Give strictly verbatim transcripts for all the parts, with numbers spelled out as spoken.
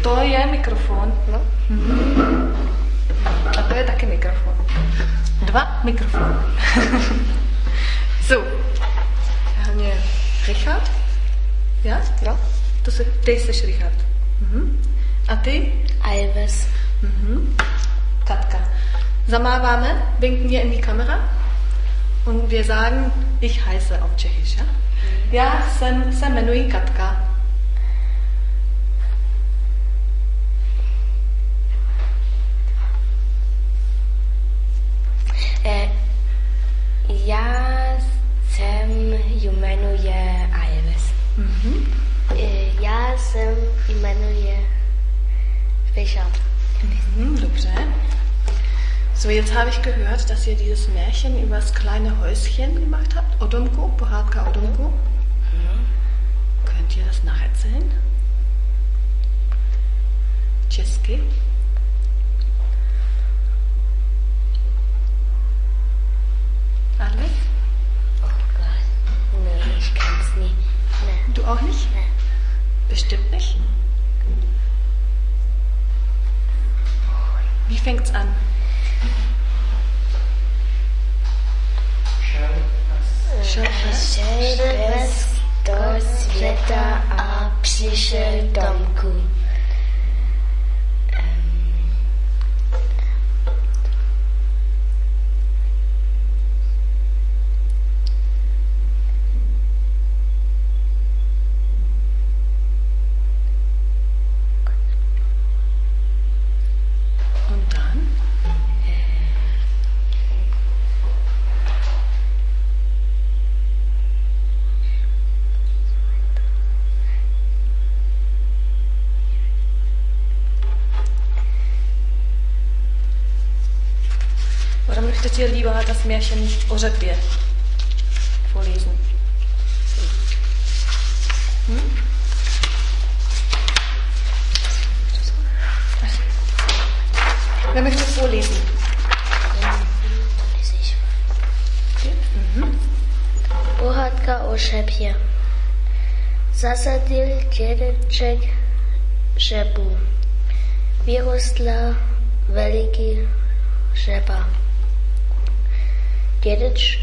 To je mikrofon. No. Hmm. A to je taky mikrofon. Dva mikrofony. So. Hlavně Richard? Ja? No. To se, ty jsi Richard. Mhm. A ty? Alves. Mhm. Katka. Zamáváme, winken wir in die Kamera und wir sagen, ich heiße auf Tschechisch. Ja? Já jsem, se jmenuji Katka. Eh, já jsem jmenuje Alves. Mhm. Eh, já jsem jmenuje Richard. Mhm, dobře. So, jetzt habe ich gehört, dass ihr dieses Märchen über das kleine Häuschen gemacht habt. Odomku, Pohádka Odomku. Mhm. Könnt ihr das nacherzählen? Česky? Alle? Oh Gott. Nee, ich kann's nicht. Nee. Du auch nicht? Nee. Bestimmt nicht. Wie fängt's an? Šel pes do světa a přišel domku. Und dann? Oder möchtet ihr lieber das Märchen o řepě vorlesen? Hm? Wer möchte vorlesen? Okay. Mhm. Pohádka o řepě. Zasadil dědeček řepu. Vyrostla veliký řepa. Dědeček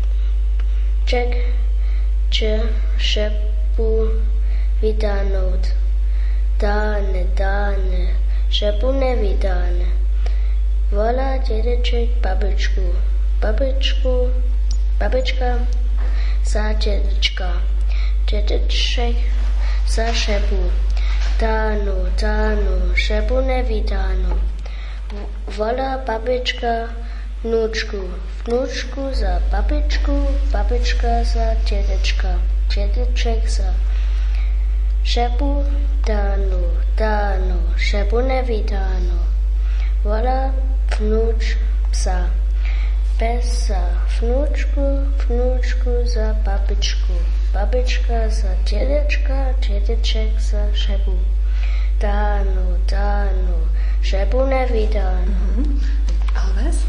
chce řepu vytáhnout. Táhne, táhne, řepu nevytáhne. Volá dědeček babičku. Babičku, babička za dědečka. Dědeček za řepu. Táhnu, táhnu, řepu nevytáhnu. Volá babička vnučku. Vnučku za babičku, babička za dědečka. Dědeček za řepu. Táhnu, táhnu, řepu nevytáhnu. Volá vnuč psa. Pes za vnučku, vnučku za babičku. Babička za dědečka, dědeček za řepu. Táhnu, táhnu, řepu nevytáhnu. Mhm. Alves?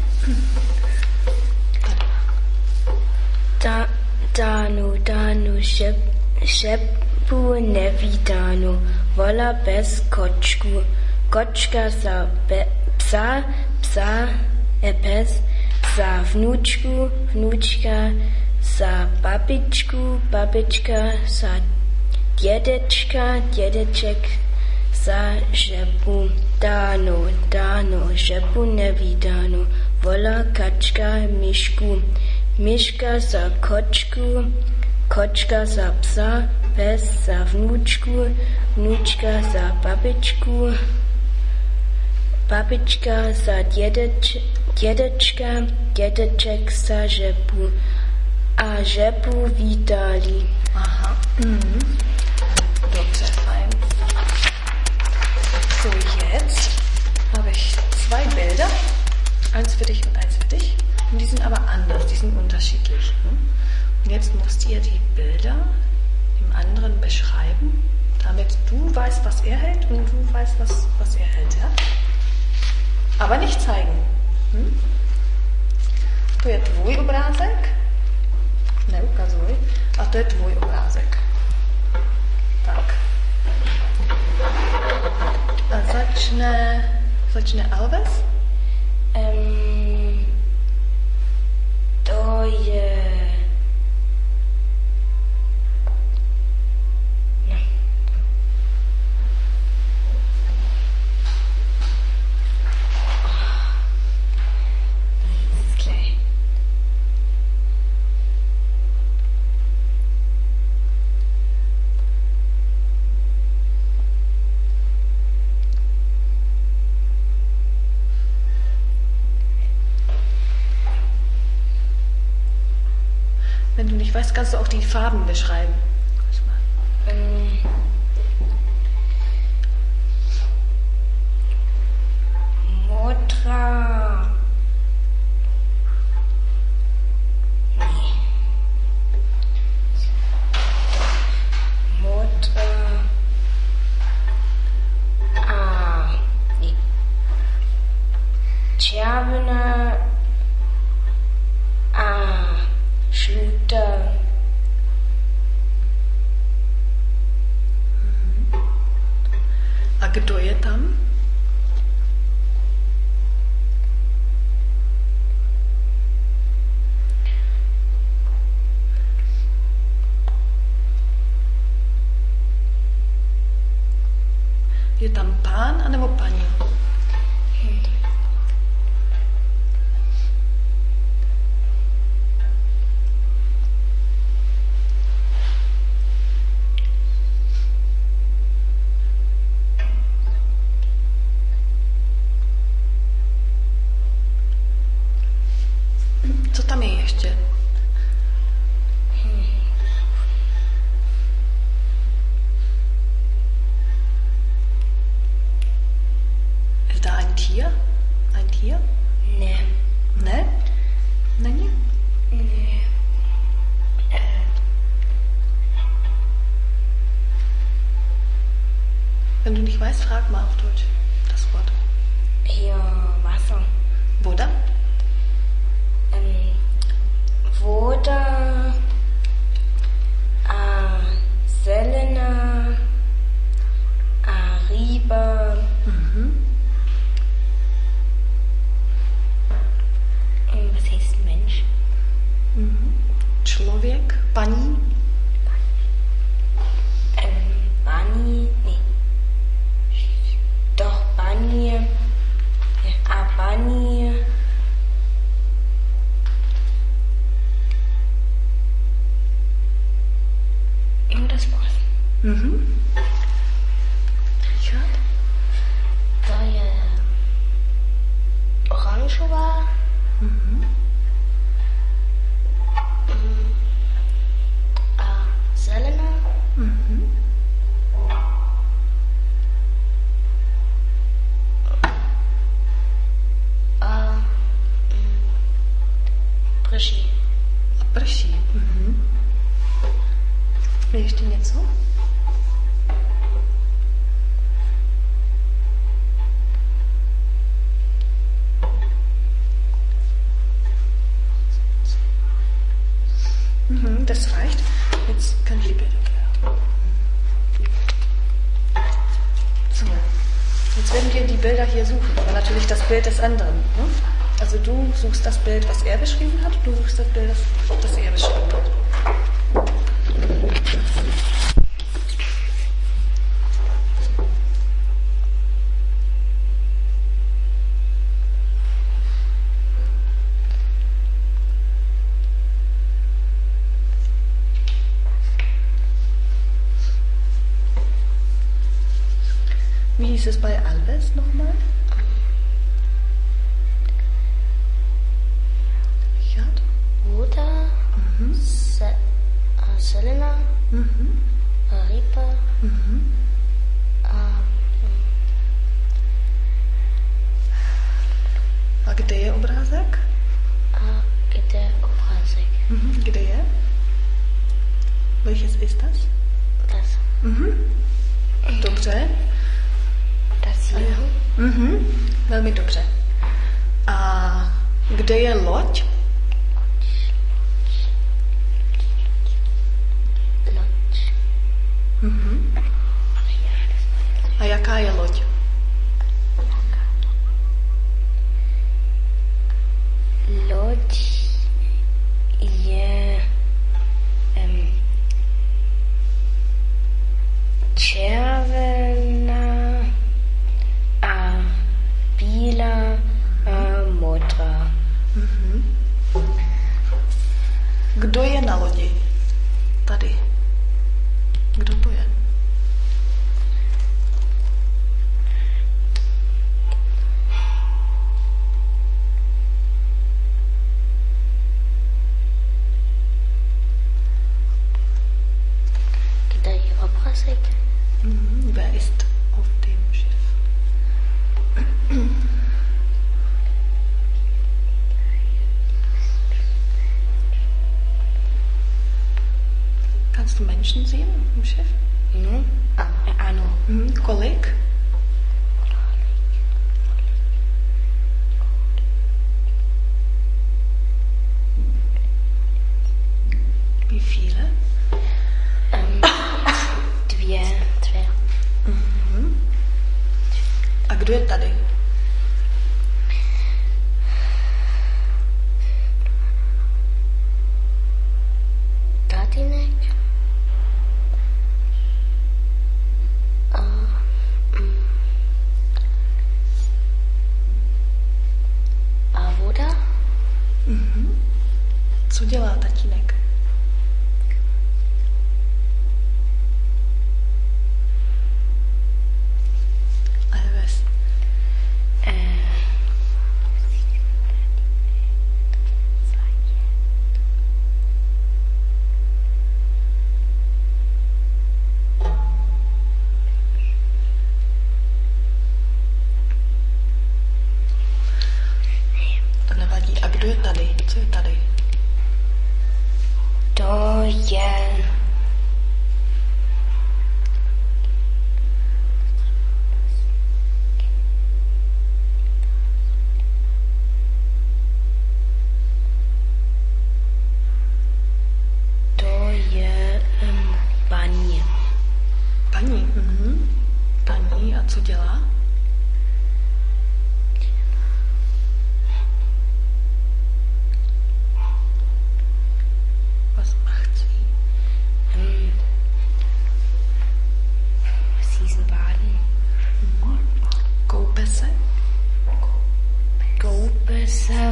Ta, táhnu, táhnu, řep, řepu nevytáhnu. Volá pes kočku. Kočka za pe, psa, psa e pes za vnučku, vnučka za babičku, babička za dědečka, dědeček za řepu. Táhnu, táhnu, řepu nevytáhnu. Volá kačka myšku. Myška za kočku, kočka za psa, pes za vnučku, vnučka za babičku, babička za dědeč, dědečka, dědeček za řepu. A řepu vítali. Aha. Mhm. Dobře, fein. So, jetzt habe ich zwei Bilder. Eins für dich und eins für dich. Und die sind aber anders, die sind unterschiedlich. Und jetzt musst ihr die Bilder dem anderen beschreiben, damit du weißt, was er hält und du weißt, was, was er hält. Ja? Aber nicht zeigen. Hm? To je tvůj obrázek. Neukazuj. A to je tvůj obrázek. Tak. začne, začne Alves? Um, to je... No. Skle. Wenn du nicht weißt, kannst du auch die Farben beschreiben. Um, Modra. Nee. Modra. Ah. Nee. Červená. Ah. Žlutá. A kdo je tam? Je tam pán anebo paní? Hm. Co tam je ještě? Ist da ein Tier? Ein Tier? Ne. Ne? Není? Ne. Wenn du nicht weißt, frag mal auf Deutsch das Wort. Hier Wasser. Voda? Ähm, Voda. A Selena. A Riba. Mhm. Und was heißt Mensch? Mhm. Člověk? Paní? Ähm, Bunny. Nee. Doch, Bunny. A Bunny. Und das war's. Mhm. Richard? To je oranžová. Mhm. A zelená. Mhm. A mm, prší. A prší. Mhm. Je ještě něco? Mhm, das reicht. Jetzt können die Bilder klären. So, jetzt werden wir die Bilder hier suchen, aber natürlich das Bild des anderen. Ne? Also du suchst das Bild, was er beschrieben hat, du suchst das Bild, das, das er beschrieben hat. Wie hieß es bei Alves nochmal? Richard? Voda. Mhm. Se, a Selena. Mhm. A Riba. Mhm. A, A kde je obrázek? a kde obrázek? Mhm. Kde je? Welches ist das? Das. Mhm. Dobře. Das hier. Mhm. Velmi dobře. A kde je loď? Loď. Mhm. A jaká je loď? loď je um, červená a bílá a modrá. Mm-hmm. Kdo je na lodi? Tady. Kdo to je? Kde je obrázek? Mm-hmm. Wer ist auf dem Schiff? Kannst du Menschen sehen im Schiff? No, a, ano. Mhm. Kolik? Wie viele? Um, dvě, dvě. Mhm. A kdo je tady? Tatínek. A, mm, a voda. Mhm. Co dělá tatínek? Alves. Eh, To nevadí. A kdo je tady? Co je tady? to je to je um, paní. Paní. Mhm. Paní. A co dělá? Was macht sie? Um, sie sind baden. Koupe se? Koupe se.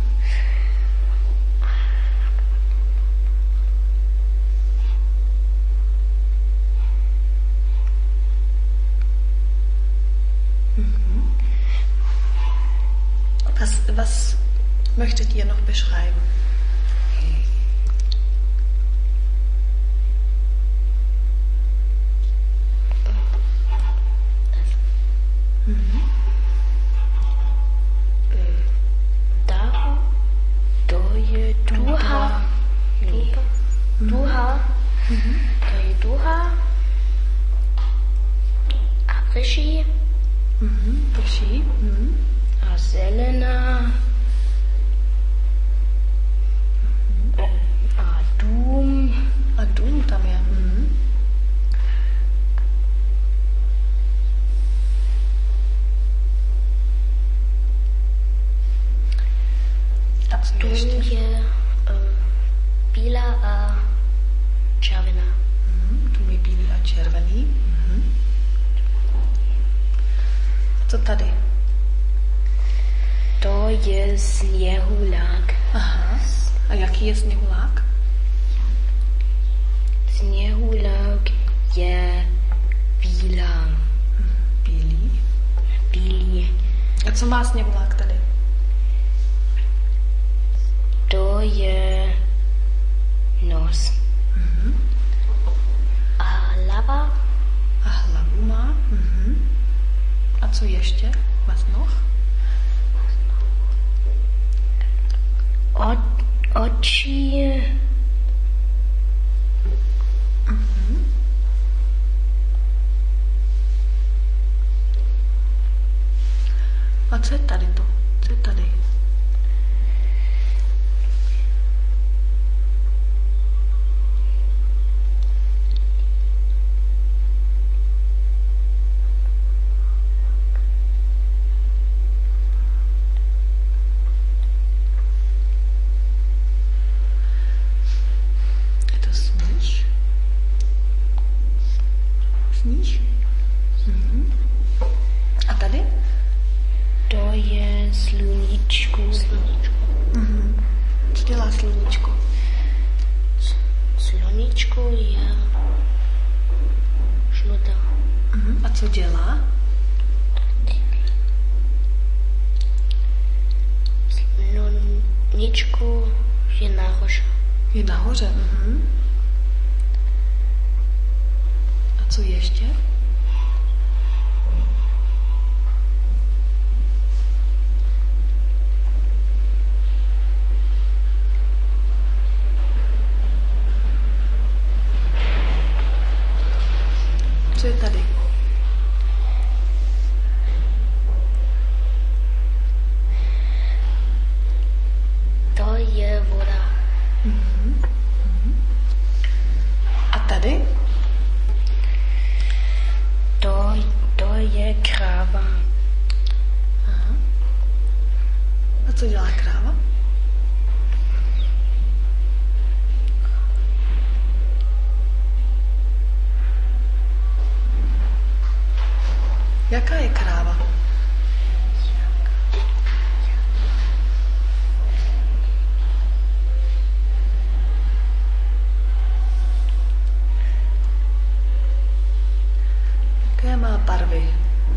Was, was möchtet ihr noch beschreiben? Mhm. Da, to je duha. Nee. Duha. Mhm. To je duha. A prší. Mhm. Prší. Mhm. A zelená. A dům. A dům tam je. Mhm. A co Dům ještě? je um, bílá a červená. Mhm. Dům je bílý a červený. Mhm. A co tady? To je sněhulák. Aha. A jaký je sněhulák? Sněhulák je bílá. Bílý. Bílý. A co má sněhulák tady? To je nos. Mhm. A lava. A hlavu má. Mhm. A co ještě? Was noch? O, oči. Mhm. A co je tady to? Co je tady? Co dělá? Sluničku je nahoře. Je nahoře. Mhm. A co ještě? Co je tady? To je voda. Mhm. Mhm. A tady? To, to je kráva. Aha. A co dělá kráva? Jaká je kráva? Jaké má barvy?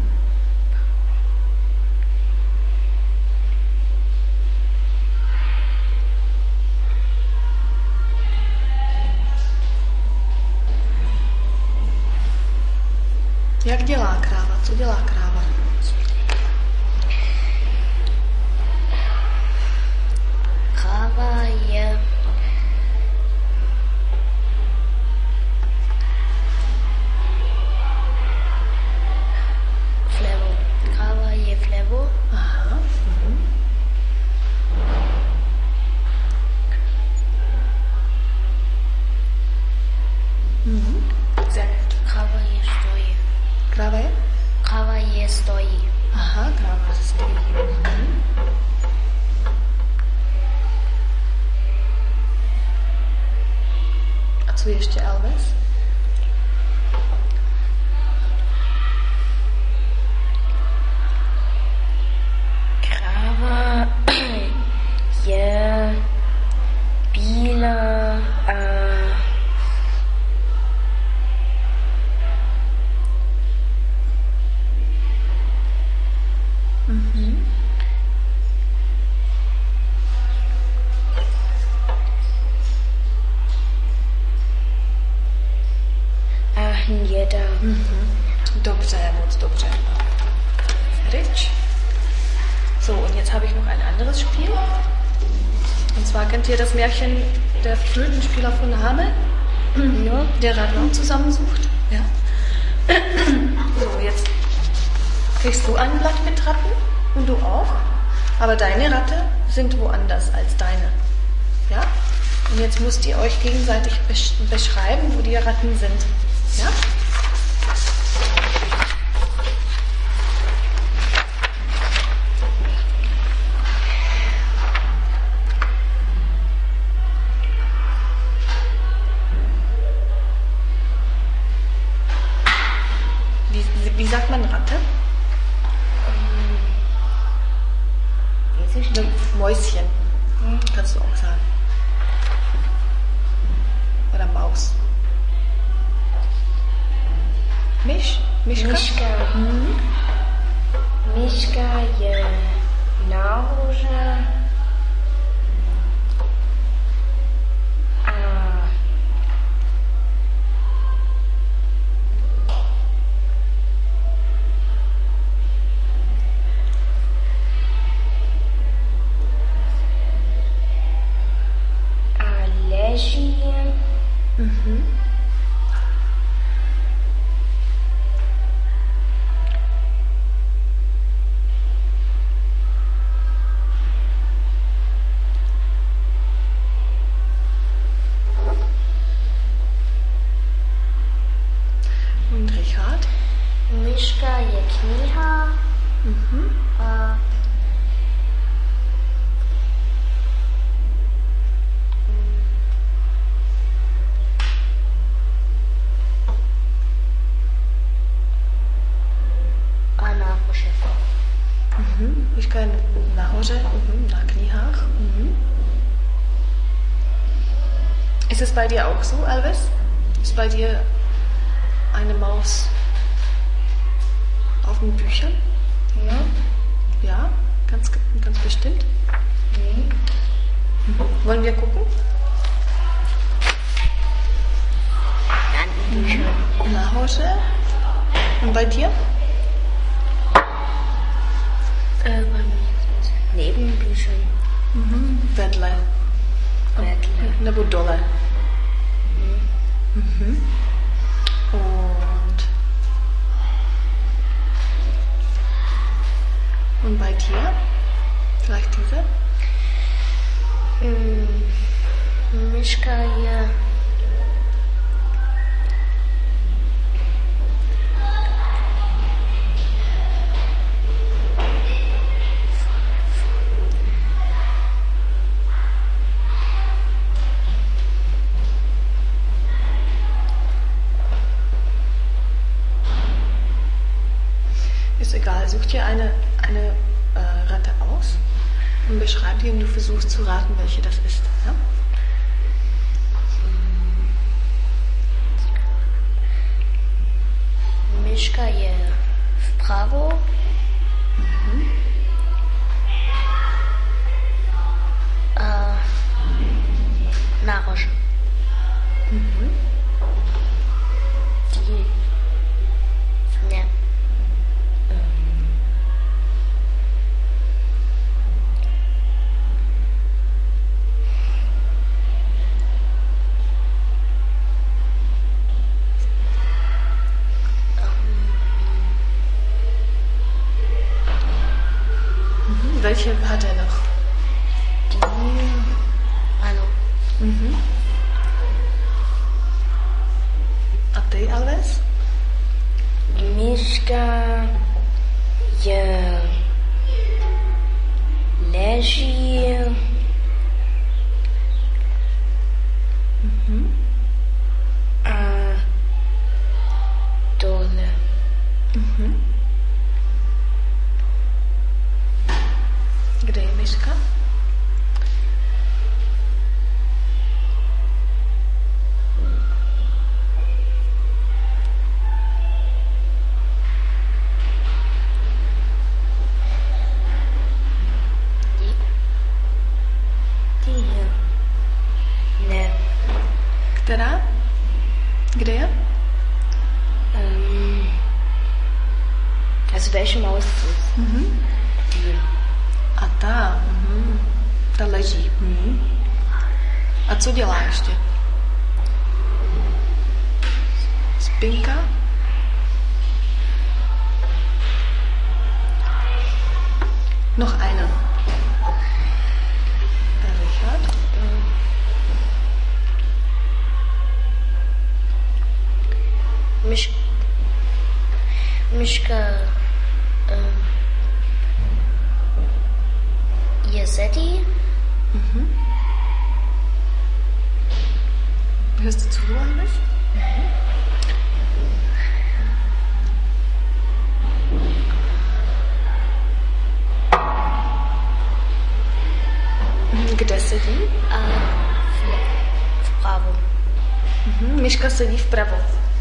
Jak dělá kráva? Co dělá kráva? Kráva je vlevo. Kráva je vlevo. Aha. Mhm. Mhm. Sehr gut. Kráva je stojí. Kráva je? Kráva je stojí. Aha, kráva stojí. Mhm. A co ještě, Elvis? Kráva je bílá a Mhm. a hnědá. Mhm. Dobře, moc dobře. Rich. So, und jetzt habe ich noch ein anderes Spiel. Und zwar kennt ihr das Märchen der Flötenspieler von Hameln? No, Der Radler zusammensucht. Ja. So, jetzt kriegst du ein Blatt mit Ratten und du auch. Aber deine Ratte sind woanders als deine. Ja? Und jetzt müsst ihr euch gegenseitig besch beschreiben, wo die Ratten sind. Ja? Wie, wie sagt man Ratte? weiß ich nicht. Mäuschen. Kannst du auch sagen. Oder Maus. Misch? Mischka? Miška. Mhm. Miška je nahoře a a leží Mhm. Und Richard? Miška je kniha Mhm. a a nahoře. Mhm. Miška je nahoře, mhm. Na knihách. Mhm. Ist es bei dir auch so, Elvis? Ist bei dir eine Maus auf den Büchern? Ja. Ja, ganz, ganz bestimmt. Mhm. Wollen wir gucken? An den Büchern. Nach Hause. Und bei dir? Äh, bei mir sind neben Büchern. Mhm. Vedle. Vedle. Nebo dole. Mhm. Und, und bei dir? Vielleicht diese? Mm, Miška je Ist egal, such dir eine, eine äh, Ratte aus und beschreib die und du versuchst zu raten, welche das ist. Ja? Miška je vpravo. Mhm. A nahoře. Mhm. Die. Ne. Mhm. Welche hat er noch? Die. Ano. Mhm. A ty, Alves? Miška je leží. Mhm. A dole. Mhm. Kde je Miška? Die hier. Ne. Která? Kde je? Um, also welche Maus ist es? Mhm. Die. A ta, mhm. Ta leží. Mhm. A co dělá ještě? Spinka? Noch eine. Äh, Richard? Miš, Miška um, je sedí. Mhm. Hörst du zu, Alves? Mhm. Kde sedí? A v, vpravo. Mhm. Miška sedí vpravo.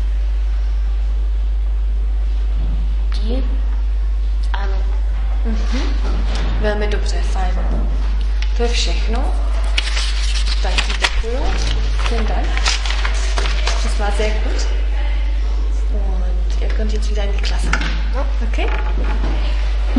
Die. Ano. Mhm. Velmi dobře, fajn. To je všechno. Tak ti děkuju. Vielen Dank. Das war sehr gut. Und ihr könnt jetzt wieder in die Klasse. Okay?